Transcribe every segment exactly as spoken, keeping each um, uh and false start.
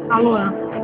Alô?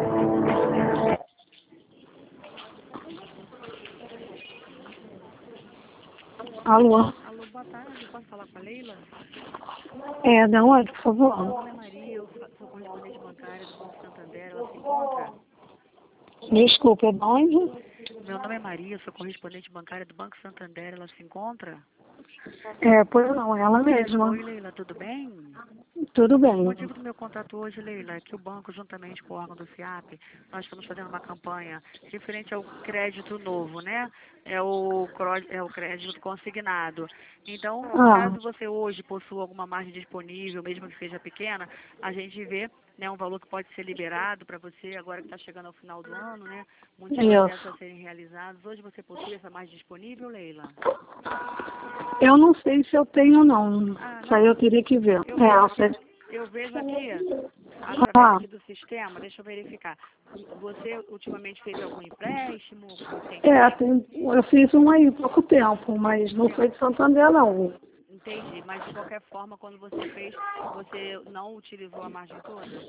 Alô? Alô, boa tarde. Posso falar com a Leila? É, da onde, por favor? Meu nome é Maria, eu fa- sou correspondente bancária do Banco Santander. Ela se encontra? Desculpa, é de onde? Meu nome é Maria, eu sou correspondente bancária do Banco Santander. Ela se encontra? É, pois não, ela mesma. Oi, Leila, tudo bem? Tudo O bem. motivo do meu contato hoje, Leila, é que o banco, juntamente com o órgão do FIAP, nós estamos fazendo uma campanha referente ao crédito novo, né? É o, cro- é o crédito consignado. Então, Ah, caso você hoje possua alguma margem disponível, mesmo que seja pequena, a gente vê, né, um valor que pode ser liberado para você, agora que está chegando ao final do ano, né? Muitos projetos a isso. serem realizados. Hoje você possui essa margem disponível, Leila? Eu não sei se eu tenho, não. Ah, Isso aí não. eu teria que ver. Eu É, vejo você... Eu vejo aqui, através Ah, aqui do sistema, deixa eu verificar. Você ultimamente fez algum empréstimo é, recentemente? tem... eu fiz um aí há pouco tempo, mas não É, foi de Santander, não. entendi, mas de qualquer forma, quando você fez, você não utilizou a margem toda?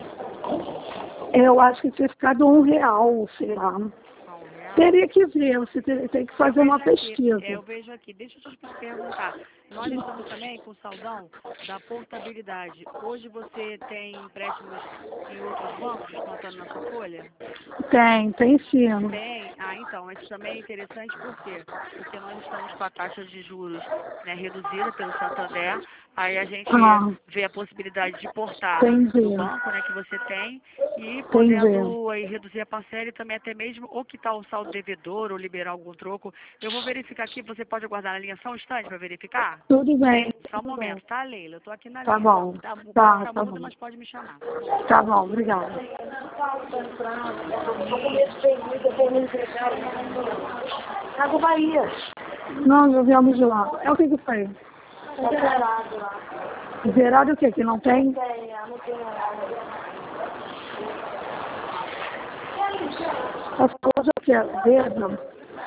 Eu acho que tinha ficado um real, sei lá. Só um real? Teria que ver, você tem, tem que Eu fazer uma vejo aqui, é, pesquisa. eu vejo aqui. Deixa eu te perguntar. Nós estamos também com o saldão da portabilidade. Hoje você tem empréstimos em outros bancos descontando na sua folha? Tem, tem sim. Tem? Ah, então, isso também é interessante por quê? Porque nós estamos com a taxa de juros, né, reduzida pelo Santander, aí a gente Ah, vê a possibilidade de portar do entendi, banco, né, que você tem, e entendi. podendo aí reduzir a parcela e também até mesmo ou quitar o saldo devedor ou liberar algum troco. Eu vou verificar aqui, você pode aguardar na linha só um instante para verificar? Tudo bem, Só um tudo bem. momento, tá, Leila? Eu tô aqui na Tá linha. bom, Tá, o carro tá, tá tá mudo, bom. mas pode me chamar. Só um momento. Tá bom, obrigada. Água Bahia. Não, nós viemos de lá. É o que que foi? Tá zerado lá. Zerado o que? Que não tem? Tem, ah, não tem nada. As coisas que é verde.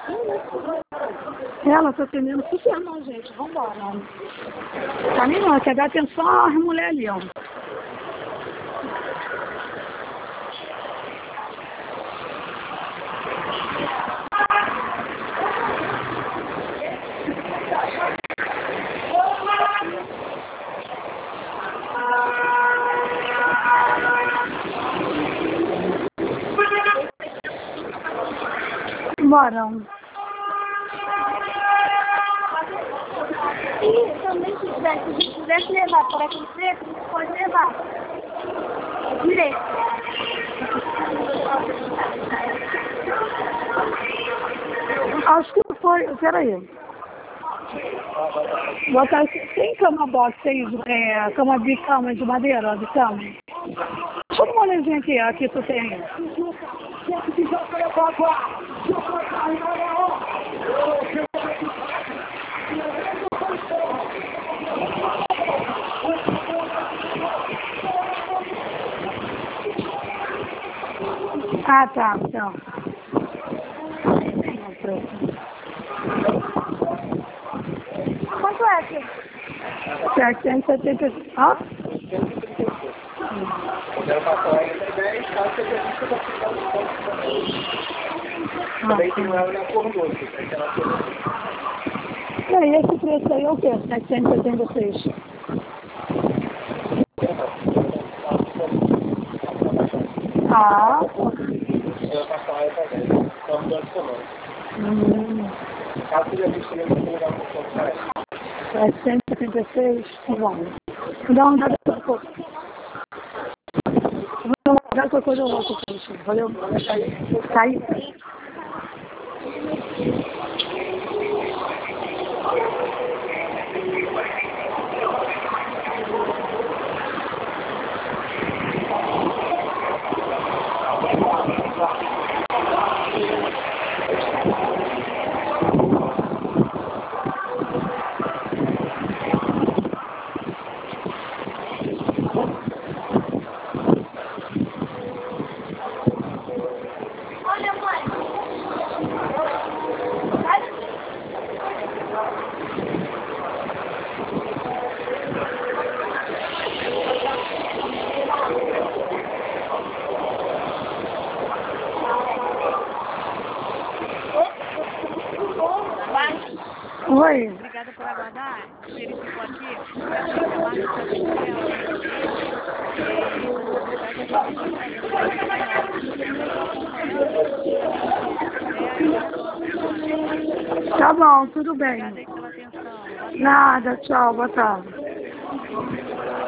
Ela tá atendendo super mal, gente. Vambora. Pra mim não, quer dar atenção às mulheres ali, ó. Bora. E também se tivesse, se tivesse levar para aquele preto, a gente pode levar. Direito. Acho que foi. Peraí. Botar assim, tem cama box, tem é, cama de cama de madeira, de cama. Deixa eu dar uma olhadinha aqui, aqui tu tem. Ah, tá, então. Quanto é, filho? setecentos e setenta. Ó. Também tem ela na cor doce. E aí, esse preço aí é o quê? setecentos e setenta e seis. Ah, Ela passa lá e tá vendo. Só mudando seu nome. hum, Caso seja visto, eu vou levar um pouco para ela. setecentos e setenta e seis. Tá bom. Vou dar uma olhada por pouco. Vou dar uma olhada por coisa louca. Valeu. Sai. Olha, mãe. Oi. Obrigada por aguardar. Verificou aqui. Realmente a marca está bem dela. E o novidade é que a gente está vendo mais maior. Tá bom, tudo Obrigada bem. aí pela atenção. Nada, tchau, boa tarde.